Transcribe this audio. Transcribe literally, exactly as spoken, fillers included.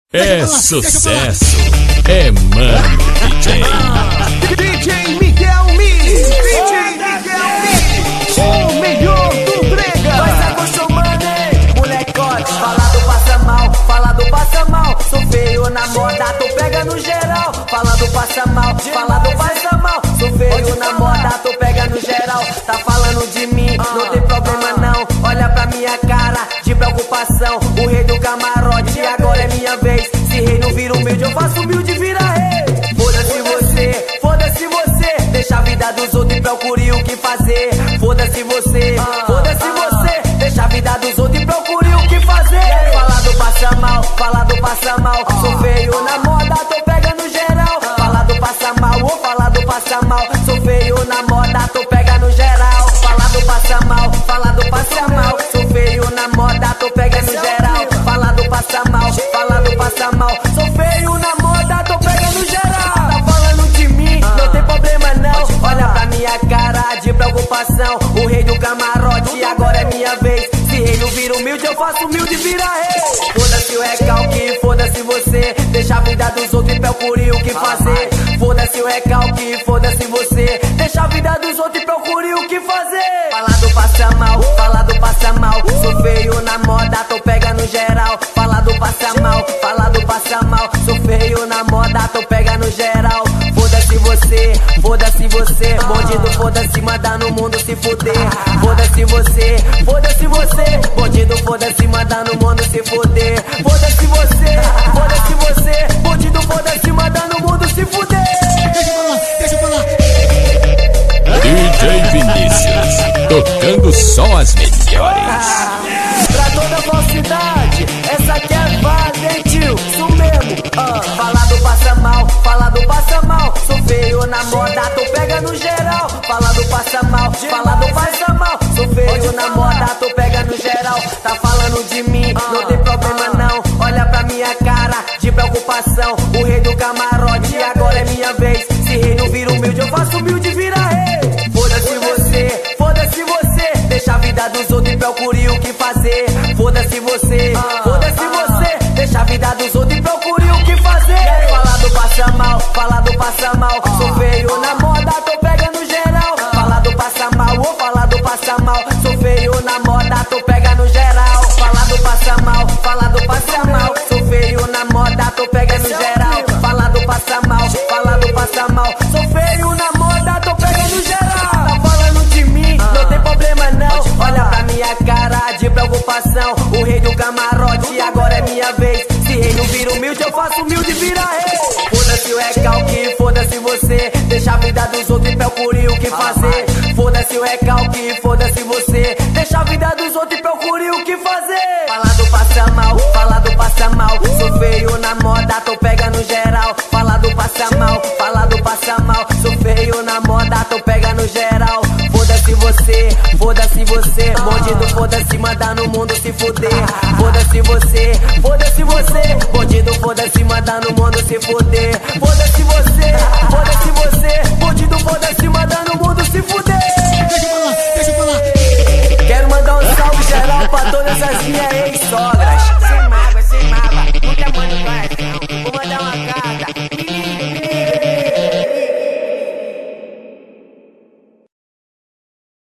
É sucesso, é Mano D J. D J Miguel Mi, D J Miguel Mi, o melhor do brega. Vai se acostumando, hein, molecote. Fala do passa mal, fala do passa mal. Sou feio na moda, tu pega no geral. Fala do passa mal, fala do passa mal. Sou feio na moda, tu pega no geral. Tá falando de mim, não tem problema não. Olha pra minha cara de preocupação. O rei do camarote, agora é minha vez. Se rei não vira humilde, eu faço humilde e vira rei. Foda-se você, foda-se você. Deixa a vida dos outros e procure o que fazer. Foda-se você, foda-se você. Deixa a vida dos outros e procure o que fazer. Fala do passa mal, fala do passa mal. Sou feio na moda, tô pegando geral. Fala do passa mal, ou fala do passa mal. Sou feio na moda, tô pegando geral. Fala do passa mal, fala do passa mal. Sou feio na moda, tô pegando geral. Fala do passa mal, fala do passa mal. Sou feio na moda, tô pegando geral. Tá falando de mim, não tem problema não. Olha pra minha cara de preocupação. O rei do camarote, agora é minha vez. Se rei não vira humilde, eu faço humilde e vira rei. Foda-se o recalque, foda-se você. Deixa a vida dos outros e procure o que fazer. Foda-se o recalque, foda-se você. Deixa a vida dos outros e procure o que fazer. Fala do passa mal, fala do passa mal. Sou feio na moda, tô pegando geral. Fala do passa mal, fala do passa mal. Sou feio na moda, tô pegando geral. Foda-se você, foda-se você. Bandido, foda-se, manda no mundo se fuder. Foda-se você, foda-se você. Bandido, foda-se, manda no mundo se fuder. Foda-se você, foda-se você. Bandido, foda-se, manda no mundo se fuder. Deixa eu falar, deixa eu falar. D J Vinícius, tocando só as melhores. Pra toda a falsidade, essa aqui é valente, isso mesmo. Ah, fala do passa mal, fala do passa mal. Sou feio na moda, tô pegando geral. Fala do passa mal, fala do passa mal. Sou feio na moda, tô pegando geral. Tá falando de mim, não tem problema não. Olha pra minha cara de preocupação. O rei do camarote, agora é minha vez. Se rei não vira humilde, eu faço humilde e vira rei. Foda-se você, foda-se você. Deixa a vida dos outros e procure o que fazer. Foda-se você, foda-se você. Deixa a vida dos outros e procure o que fazer. Fala do passa mal, fala do passa mal. Sou feio na moda, tô pegando geral. Fala do passa mal, ou fala do passa mal. Sou feio na moda, tô pegando geral. Fala do passa mal, fala do passa mal. Sou feio na moda, tô pegando geral. Fala do passa mal, fala do passa mal. Sou feio na moda, tô pegando geral. Tá falando de mim, não tem problema não. Olha pra minha cara de preocupação. O rei do camarote, agora é minha vez. Se rei não vira humilde, eu faço humilde e vira rei. Foda-se o recalque, foda-se você. Deixa a vida dos outros e procure o que fazer. Foda-se o recalque, foda-se você. Deixa a vida dos outros e procure o que fazer. Fala do passa mal, fala do passa mal. Sou feio na moda, tô pegando geral. Fala do passa mal, fala do passa mal. Sou feio na moda, tô pegando geral. Foda-se você, foda-se você. Bandido, foda-se, manda no mundo se fuder. Foda-se você, foda-se você. Bandido, foda-se, manda no mundo se fuder. Foda-se você, foda-se você. Bandido, foda-se, manda no mundo se fuder. Deixa eu falar, deixa eu falar.